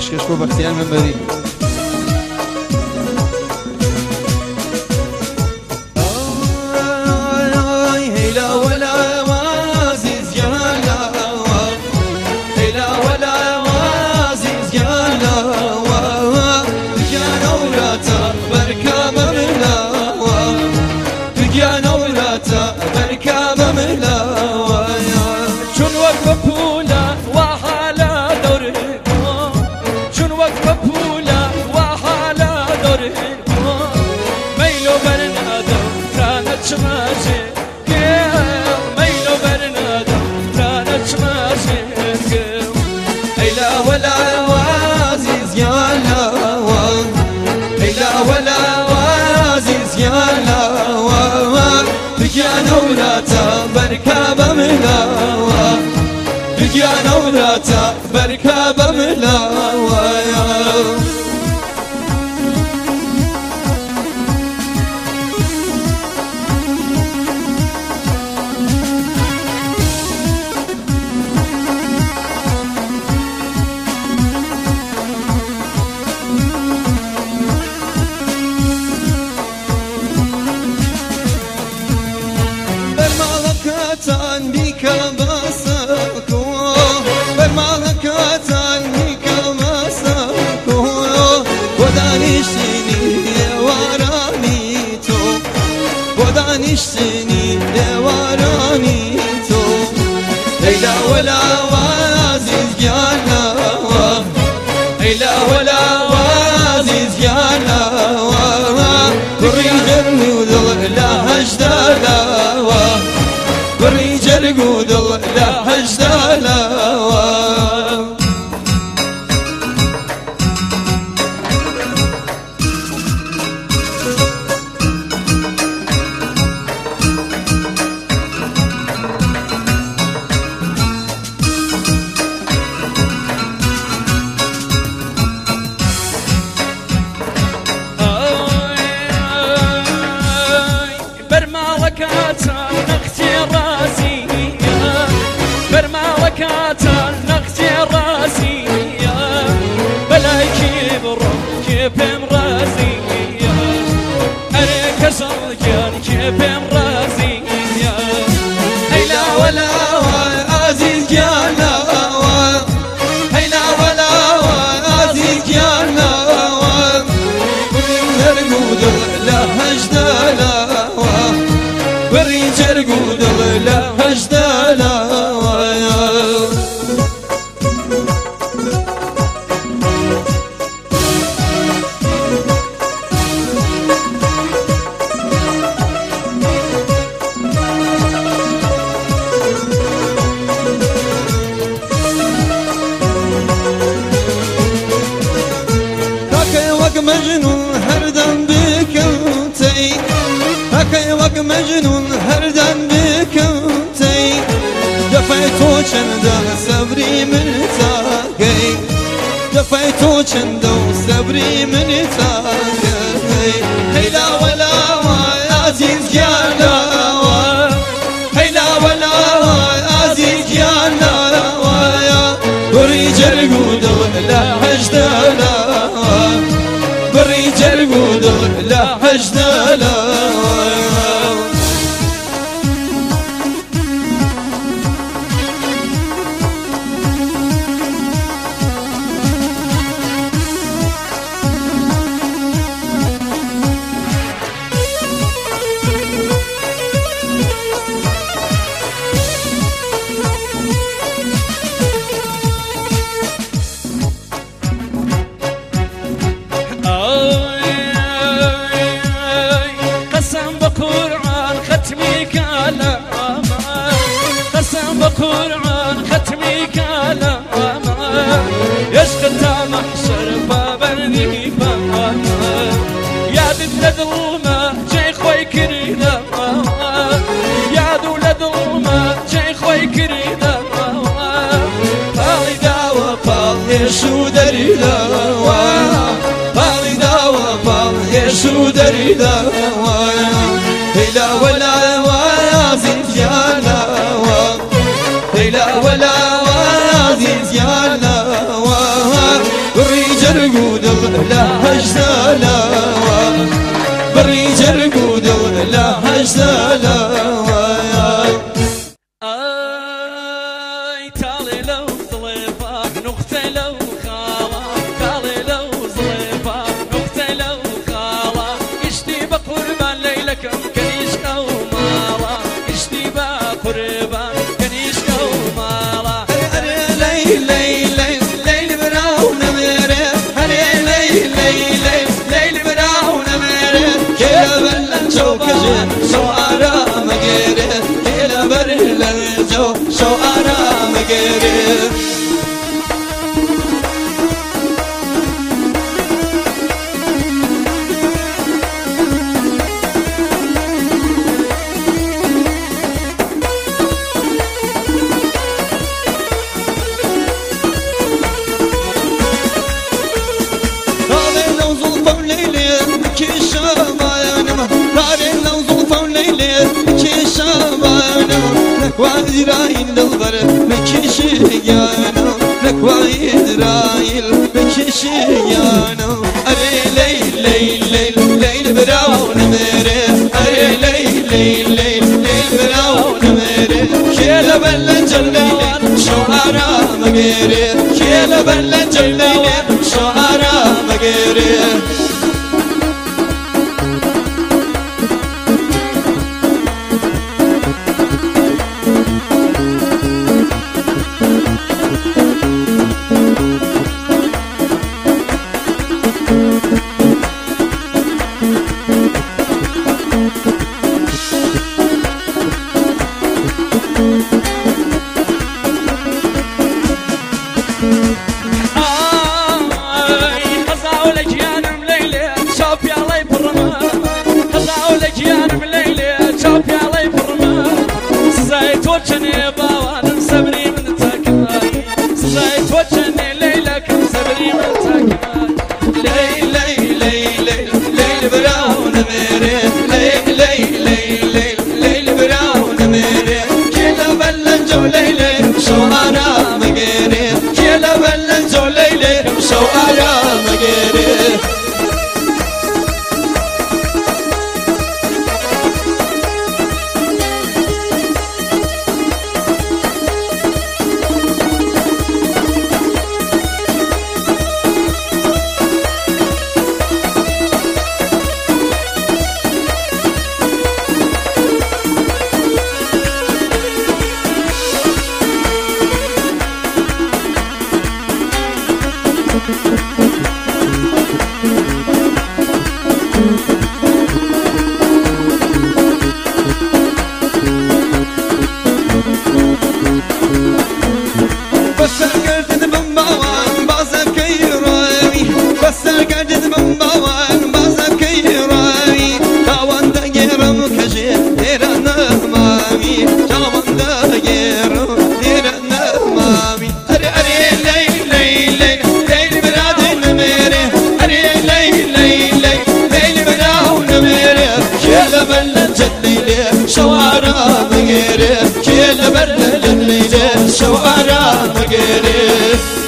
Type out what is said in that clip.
پێشکەش بۆ بەختیار مەمبەری. نوراتا بركاب ملاوايا برمالكاتان بك بسكو برمالكاتان بك بسكو ودانشتني وراني تو ودانشتني وراني تو ليلى ولا وازيز يانا ليلى ولا وازيز يانا بريجرني وذل لا هجدالا بريجر قود لا هجدالا برمالكاتان نختي راسي بلا كبر كبم راسي أريك صلكان كبم راسي هيلا ولا عزيز جانا هيلا ولا عزيز جانا بريجر لا هجدالا بريجر قود لا هجدالا مجنون هردم بكوتي هكي وق مجنون هردم بكوتي دفعتو چندو صبري من تاقي دفعتو چندو صبري من تاقي هيلا ولا عزيز جانا هيلا ولا عزيز جانا بريجر قود لا هجدالا بريجر قود لا هجدالا قسم بقرآن ختمي كلاما يشغل محشر باب النيبا يا ولد الظلمة جاي خوي كرينا يا ولد الظلمة جاي خوي كرينا بالي داوى بالي شو دريدا بالي داوى بالي شو دريدا هلا ولا عزيز يانا هلا ولا عزيز يانا جرقود لا هجزالا بري جرقود لا هجزالا تالي لو ظليفك نقطة لو خالة تالي لو ظليفك نقطة لو خالة اشتي بقربان ليلكم كنيش أو مالا اشتي بقربان كنيش أو مالا ليل ليل ليل براون ميري هري ليل ليل ليل براون ميري كلا بلن شو كجن شو آرام مجيري كلا بلن شو آرام مجيري وإسرائيل الغر مكشيانو لك وإسرائيل مكشيانو أري ليل ليل ليل ليل براون ميري أري ليل ليل ليل ليل براون ميري كيلا بلن جليل شعرا مغيري كيلا بلن جليل شعرا مغيري توجني باوان صبري من تاكماي سزايت وجني ليلك صبري من تاكماي ليل ليل ليل ليل براون ميري ليل ليل ليل ليل براون ميري كلا بلن جو ليل شو آرام مغيري كلا بلن جو ليل شو آرام مغيري شوارع مغيري كل برد الليل شوارع مغيري